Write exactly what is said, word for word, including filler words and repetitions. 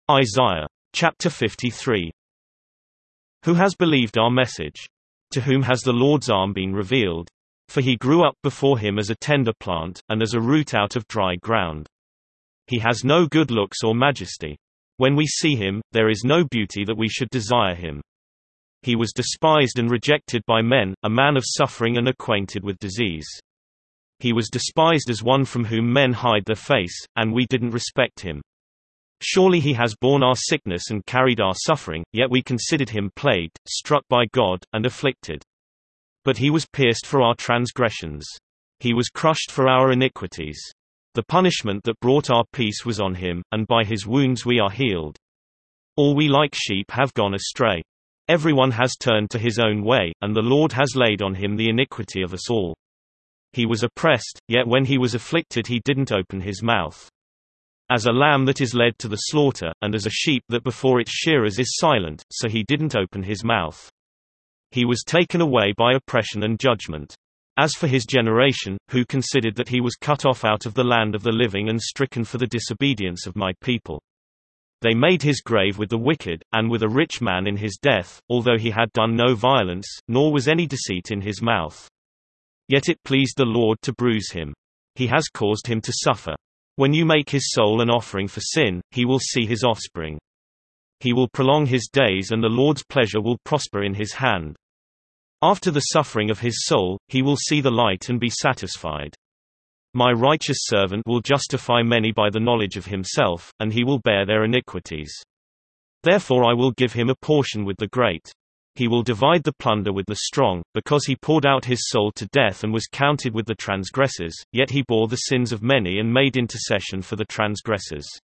Isaiah. Chapter fifty-three. Who has believed our message? To whom has the Lord's arm been revealed? For he grew up before him as a tender plant, and as a root out of dry ground. He has no good looks or majesty. When we see him, there is no beauty that we should desire him. He was despised and rejected by men, a man of suffering and acquainted with disease. He was despised as one from whom men hide their face, and we didn't respect him. Surely he has borne our sickness and carried our suffering, yet we considered him plagued, struck by God, and afflicted. But he was pierced for our transgressions. He was crushed for our iniquities. The punishment that brought our peace was on him, and by his wounds we are healed. All we like sheep have gone astray. Everyone has turned to his own way, and the Lord has laid on him the iniquity of us all. He was oppressed, yet when he was afflicted he didn't open his mouth. As a lamb that is led to the slaughter, and as a sheep that before its shearers is silent, so he didn't open his mouth. He was taken away by oppression and judgment. As for his generation, who considered that he was cut off out of the land of the living and stricken for the disobedience of my people. They made his grave with the wicked, and with a rich man in his death, although he had done no violence, nor was any deceit in his mouth. Yet it pleased the Lord to bruise him. He has caused him to suffer. When you make his soul an offering for sin, he will see his offspring. He will prolong his days, and the Lord's pleasure will prosper in his hand. After the suffering of his soul, he will see the light and be satisfied. My righteous servant will justify many by the knowledge of himself, and he will bear their iniquities. Therefore I will give him a portion with the great. He will divide the plunder with the strong, because he poured out his soul to death and was counted with the transgressors, yet he bore the sins of many and made intercession for the transgressors.